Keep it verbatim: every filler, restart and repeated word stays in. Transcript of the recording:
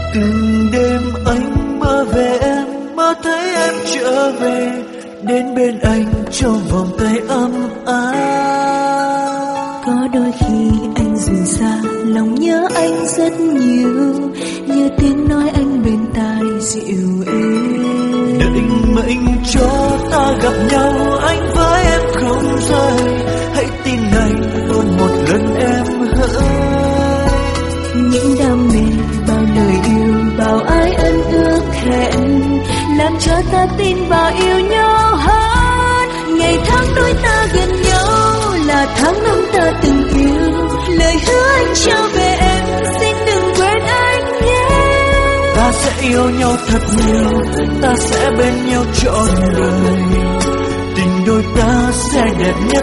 Từng đêm anh mơ về em, mơ thấy em trở về, đến bên anh trong vòng tay ấm áp. Có đôi khi anh rời xa, lòng nhớ anh rất nhiều, như tiếng nói anh bên tai dịu êm. Định mệnh cho ta gặp nhau, anh với em không rời, hãy tin anh ôn một lần em hỡi. Những đam mê, bao lời yêu, bao ai ân ước hẹn, làm cho ta tin vào yêu nhau hơn. Ngày tháng đôi ta gần nhau là tháng năm ta từng yêu, lời hứa anh trao về em, xin đừng quên anh nhé. Ta sẽ yêu nhau thật nhiều, ta sẽ bên nhau trọn đời, tình đôi ta sẽ đẹp nhất